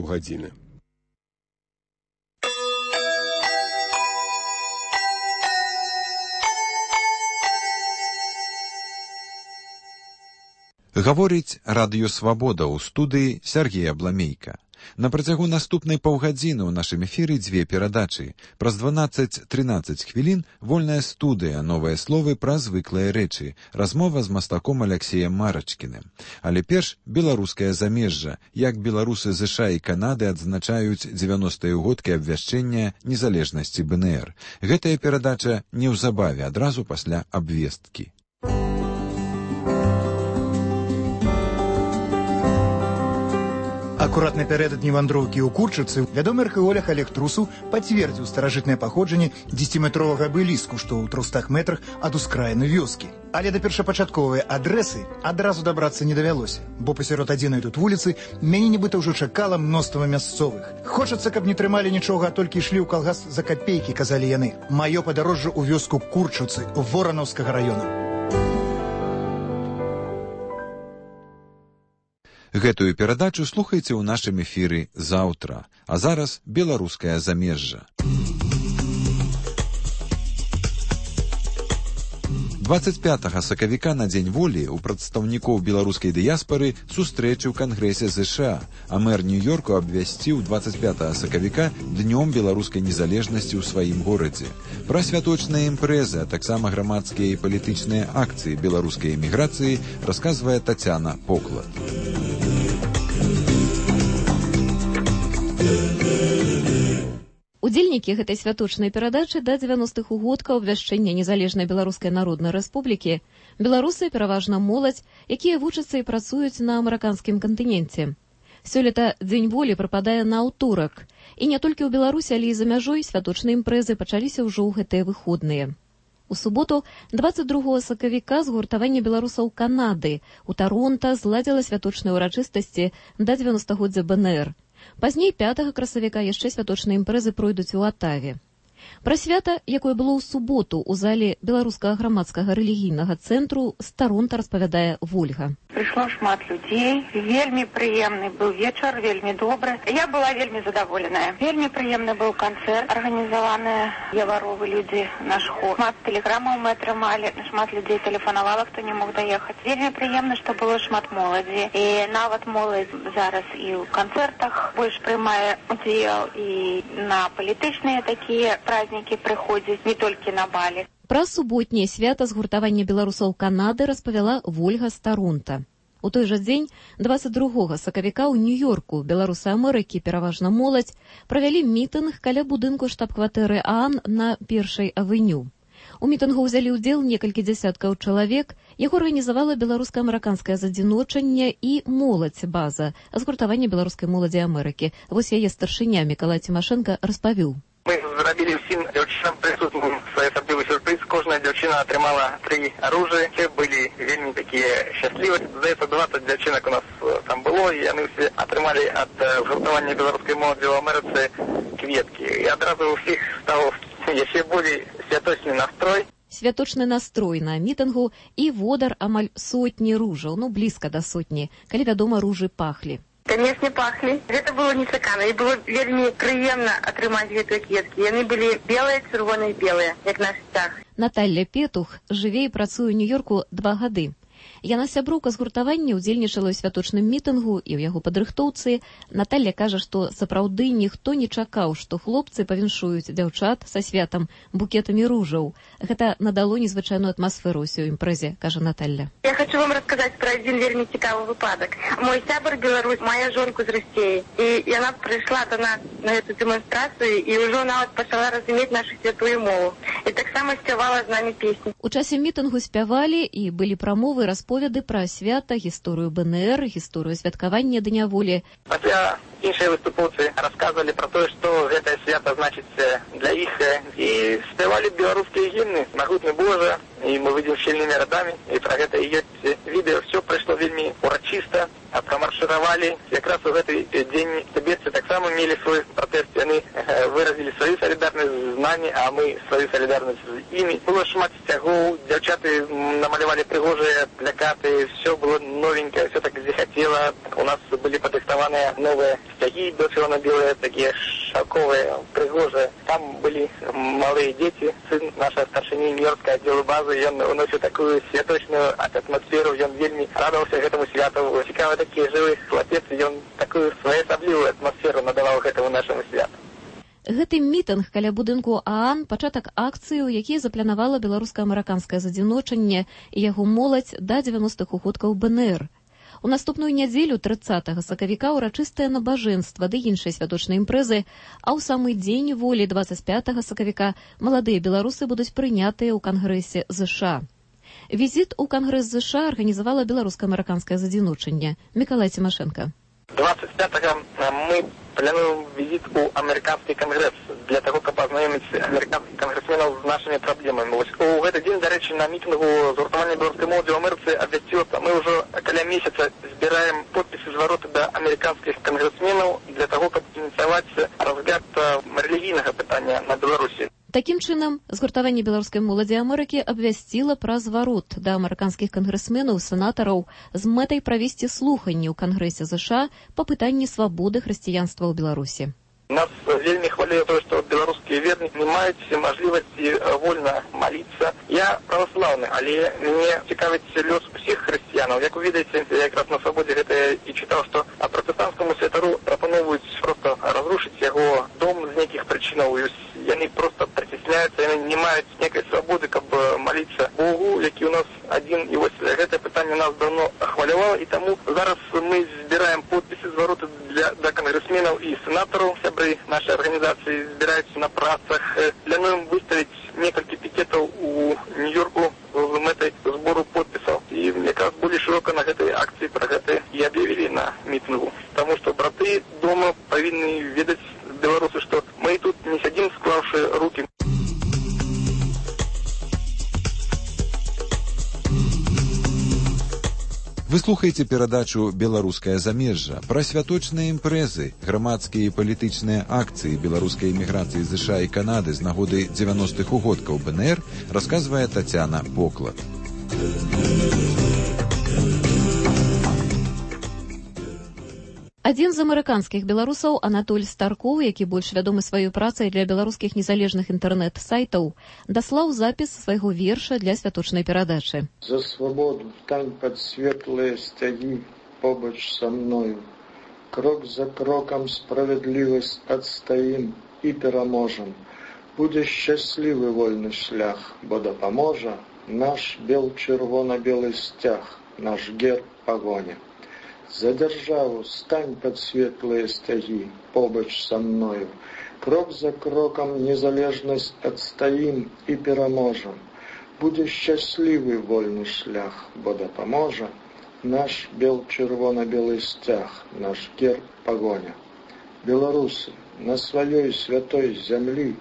паўгадзіны. Гаворыць радыё «Свабода» ў студыі Сергея Бламейка. На працягу наступнай паўгадзіны ў нашым эфіры дзве перадачы. Праз 12-13 хвілін вольная студыя, новыя словы пра звыклыя рэчы. Размова з мастаком Аляксеем Марачкіным. Але перш беларускае замежжа. Як беларусы ЗША і Канады адзначаюць 90-е годкі абвяшчэння незалежнасці БНР. Гэтая перадача неўзабаве, адразу пасля абвесткі. Акурат напярэдадні вандроўкі ў Курчыцы вядомы археолог Олег Трусаў пацвердзіў старажытнае паходжанне 10-метровага абеліску, што ў 300 метрах ад ускраіны вёскі. Але да першапачатковай адрэсы адразу дабрацца не давялося, бо пасярод адзінай тут вуліцы мяне нібыта ўжо чакала мноства мясцовых. Хочацца, каб не трымалі нічога, а толькі ішлі ў калгас за капейкі, казалі яны. Маё падарожжа ў вёску Курчыцы, Воранаўскага раёна. Гэтую перадачу слухайце ў нашым эфіры заўтра. А зараз беларускае замежжа. 25 сакавіка на Дзень волі у прадстаўнікоў беларускай дыяспары сустрэчы ў Кангрэсе ЗША, а мэр Нью-Йорку абвясціў 25 сакавіка днём беларускай незалежнасці ў сваім горадзе. Пра святочныя імпрэзы, а таксама грамадскія і палітычныя акцыі беларускай эміграцыі расказвае Тацяна Поклад. Удзельнікі гэтай святочнай перадачы да 90-х угодкаў абвяшчэння незалежнай Беларускай Народнай Рэспублікі беларусы, пераважна моладзь, якія вучацца і працуюць на амерыканскім кантыненце. Сёлета Дзень волі прыпадае на аўторак. І не толькі ў Беларусі, але і за мяжой святочныя імпрэзы пачаліся ўжо ў гэтыя выходныя. У суботу, 22 сакавіка, згуртаванне беларусаў Канады у Таронта зладзіла святочныя ўрачыстасці да 90-годдзя БНР. Пазней 5 красавіка яшчэ святочныя імпрэзы пройдуць у Атаве. Пра свята, якое было ў суботу ў зале беларускага грамадскага рэлігійнага цэнтру, з Таронта распавядае Вольга. Прыйшло шмат людзей, вельмі прыемны быў вечар, вельмі добры. Я была вельмі задаволеная. Вельмі прыемны быў канцэрт, арганізаваны яваровы людзі, наш хор. Шмат тэлеграмаў мы атрымалі, шмат людзей тэлефанавала, хто не мог даехаць. Вельмі прыемна, што было шмат моладзі. І нават моладзь зараз і ў канцэртах больш прымае удзел, і на палітычныя такія празднікі прыходзяць, не толькі на балі. Пра суботняе свята згуртавання беларусаў Канады распавяла Вольга з Таронта. У той жа дзень, 22 сакавіка, ў Нью-Йорку беларусы Амерыкі, пераважна моладзь, правялі мітынг каля будынку штаб-кватэры ААН на Першай авеню. У мітынгу ўзялі ўдзел некалькі дзясяткаў чалавек, яго арганізавала беларуска-амерыканскае задзіночанне і моладзь база, згуртавання беларускай моладзі Амерыкі. Вось яе старшыня Мікалай Цімашэнка распавіў. Мы зрабілі ўсім дзяўчынам прысутным своеасаблівы сюрприз. Кожная дзяўчына атрымала 3 аружы. Все былі вельмі такія шчаслівыя. Здаецца, 20 дзяўчынак у нас там было, і яны ўсе атрымалі ад згуртавання беларускай моладзі ў Амерыцы кветкі. І адразу ў ўсіх стаў яшчэ болей святочны настрой. Святочны настрой на мітынгу і водар амаль сотні ружаў, блізка да сотні, калі, вядома, ружы пахлі. Конечно, пахли. Гэта было нечакана. І было вельмі прыемна атрымаць гэтыя кветкі. Яны былі белыя, чырвоныя, белыя, як наш сцяг. Наталля Петух жыве і працуе ў Нью-Йорку 2 гады. Яна сяброўка згуртавання, удзельнічала ў святочным мітынгу і ў яго падрыхтоўцы. Наталля кажа, што сапраўды ніхто не чакаў, што хлопцы павіншуюць дзяўчат са святам букетамі ружаў. Гэта надало незвычайную атмасферу ўсёй імпрэзе, кажа Наталля. Я хочу вам расказаць пра адзін вельмі цікавы выпадак. Мой сябар беларус мае жонку з Расіі, і яна прыйшла да нас на эту дэманстрацыю і ўжо нават пачала разумець нашу святую мову. І таксама спявала з намі песні. У часе мітынгу спявалі і былі прамовы, расповеды пра свята, гісторыю БНР, гісторыю святкавання Дня волі. Пасля іншыя выступоўцы расказвалі пра тое, што гэтае свята значыць для іх, і спявалі беларускія гімны «Магутны Божа», і мы выйдзем шчыльнымі радамі, і пра гэта і ёсць відэо. Все прайшло вельмі урачыста, а прамаршыравалі якраз у гэты дзень тыбетцы таксама мелі свой пратэст, яны выразілі сваю салідарнасць з намі, а мы сваю салідарнасць з імі. Было шмат сцягоў, дзяўчаты намалявалі прыгожыя плакаты, все было новенькае, все так хотела. У нас были подготовлены новые стяги, черно-белые, такие шелковые, пригожие. Там были малые дети. Сын нашей старшины Нью-Йоркской отдела базы, и он уносил такую святочную атмосферу, и он вельми радовался этому святу. Цікавый такие живый хлопец, и он такую своеасаблівую атмосферу надавал этому нашему святу. Гэты мітынг каля будынку ААН – пачатак акцыі, у якій запланавала беларуска-амерыканскае задзіночанне і яго моладзь да 90-х угодкаў БНР. У наступную нядзелю 30 сакавіка ўрачыстае набажэнства ды іншыя святочныя імпрэзы, а ў самы дзень волі 25 сакавіка маладыя беларусы будуць прынятыя ў Кангрэсе ЗША. Візіт у Кангрэс ЗША арганізавала беларуска-амерыканскае задзіночанне. Миколай Тимошенко. 25-го мы плануем визит у американский конгресс для того, чтобы познакомить американских конгрессменов с нашими проблемами. У этот день, до речи, на митингу згуртування белорусской молоді в Америці обвестился. Мы уже около месяца собираем подписи с ворота до американских конгрессменов для того, чтобы инициировать разгляд религийного питания на Беларуси. Такім чынам, згуртаванне беларускай моладзі Амерыкі абвясціла пра зварот да амерыканскіх кангрэсменаў, сенатараў з мэтай правесці слуханні ў Кангрэсе ЗША па пытанні свабоды хрысціянства ў Беларусі. Нас вельмі хвалюе то, что белорусские верники не имеют можливости вольно молиться. Я православный, але мне цікавить лёс всех христианов. Як вы видите, я как раз на свободе это и читал, что протестантскому святару пропонуют просто разрушить его дом з неких причин. И они просто притесняются, они не имеют некой свободы, как бы молиться Богу, який у нас один. И вот это питание нас давно хвалювало, и тому зараз мы збираем подписи з ворота для конгрессменов и сенаторов. Нашей организации збираются на працах. Плануем выставить несколько пикетов у Нью-Йорку в этой сбору подписов. И мне кажется, более широко на этой акции про это и объявили на митингу. Потому что браты дома повинны ведать белорусы, что мы тут не сидим, склавши руки. Вы слухаеце перадачу «Беларускае замежжа» пра святочныя імпрэзы, грамадскія і палітычныя акцыі беларускай эміграцыі з ЗША і Канады з нагоды 90-х угодкаў БНР, расказвае Тацяна Поклад. Адзін з амерыканскіх беларусаў, Анатоль Старкоў, які больш вядомы сваёй працай для беларускіх незалежных інтэрнэт-сайтаў, даслаў запіс свайго верша для святочнай перадачы. За свабоду стань пад светлыя сцягі побач са мною. Крок за крокам справядлівасць адстаім і пераможам. Будзе шчаслівы вольны шлях, бо дапаможа наш бел-чырвона-белы сцяг, наш герб пагоня. За державу стань под светлые стяги, побач со мною. Крок за кроком незалежность отстоим и пераможем. Буде счастливый вольный шлях, бо дапаможа наш бел-чырвона-белый стяг, наш герб погоня. Белорусы на своей святой земли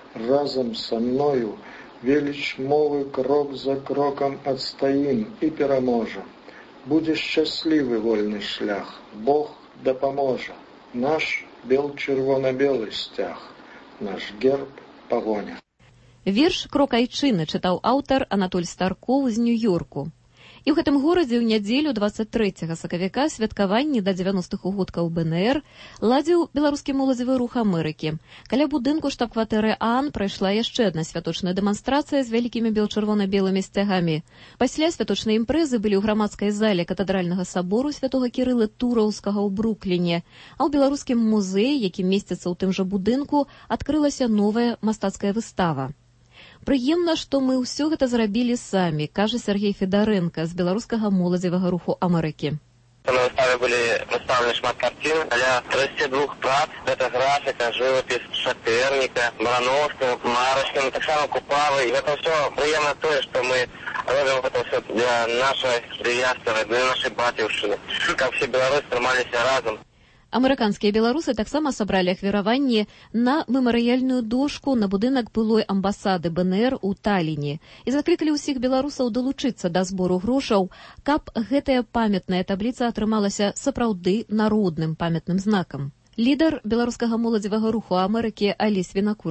разом со мною велич мовы крок за кроком отстоим и пераможем. Буде щасливий вольний шлях, Бог допоможе. Наш бел-чырвона-белый стяг, наш герб погоня. Верш «Крок айчыны» чытаў аўтар Анатоль Старкоў з Нью-Йорку. І ў гэтым горадзе ў нядзелю 23 сакавіка святкаванні да 90-х угодкаў БНР ладзіў беларускі моладзевы рух Амерыкі. Каля будынку штаб-кватэры ААН прайшла яшчэ адна святочная дэманстрацыя з вялікімі бел-чырвона-белымі сцягамі. Пасля святочнай імпрэзы былі ў грамадскай зале катэдральнага сабору святога Кірыла Тураўскага ў Брукліне, а ў беларускім музеі, які месціцца ў тым жа будынку, адкрылася новая мастацкая выстава. Прыемна, што мы ўсё гэта зрабілі самі, кажа Сергей Федаренко з беларускага моладзевага руху Амерыкі. На выставе были представлены шмат картин для 32 прац. Это графика, живопись Шаперника, Барановского, Марочкина, так само Купавы. И это все приемно то, что мы робим это все для нашей диаспоры, для нашей батюшки. Как все белорусы тримались разом. Амерыканскія беларусы таксама сабралі ахвяраванні на мемарыяльную дошку на будынак былой амбасады БНР у Талліне і заклікалі ўсіх беларусаў далучыцца да збору грошаў, каб гэтая памятная табліца атрымалася сапраўды народным памятным знакам. Лідар беларускага моладзевага руху Амерыкі Алесь Вінакураў.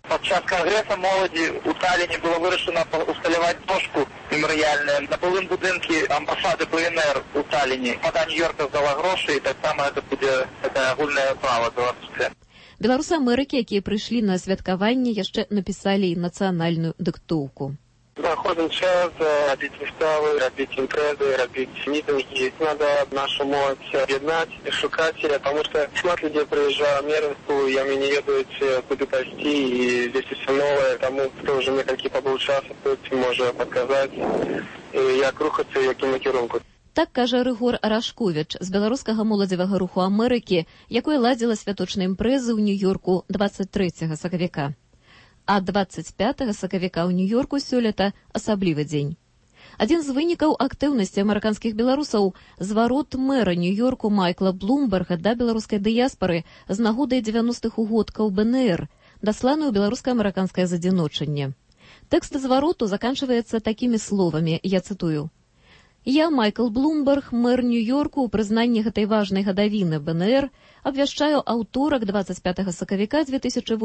Падчас кангрэса моладзі ў Талліне было вырашана усталяваць дошку мемарыяльную на былым будынку амбасады БНР у Талліне. Вода Нью-Йорка здала грошы, і таксама гэта будзе такая агульная справа беларуская. Беларусы Амерыкі, якія прыйшлі на святкаванне, яшчэ напісалі нацыянальную дыктоўку. Находим час робить выставы, робить импрезы, робить митинги. Надо нашу молодь объединять и шукать, потому что шмат людей приезжают в Америку, и они не ведают, куда пойти, и здесь все новое. Тому, кто уже некалькі побыл часу, тут может подсказать, як рухаться, яким накірунку. Так кажа Рыгор Рашковіч з беларускага моладзевага руху Амерыкі, якое ладзіла святочныя імпрэзы ў Нью-Йорку 23 сакавіка. А 25 сакавіка ў Нью-Йорку сёлета асаблівы дзень. Адзін з вынікаў актыўнасці амерыканскіх беларусаў – зварот мэра Нью-Йорку Майкла Блумберга да беларускай дыяспары з нагодай 90-х угодкаў БНР, дасланую беларуска-амерыканскае задзіночанне. Тэкст звароту заканчваецца такімі словамі, я цытую. «Я, Майкл Блумберг, мэр Нью-Йорку, у прызнанні гэтай важнай гадавіны БНР, абвяшчаю аўторак 25 сакавіка 2008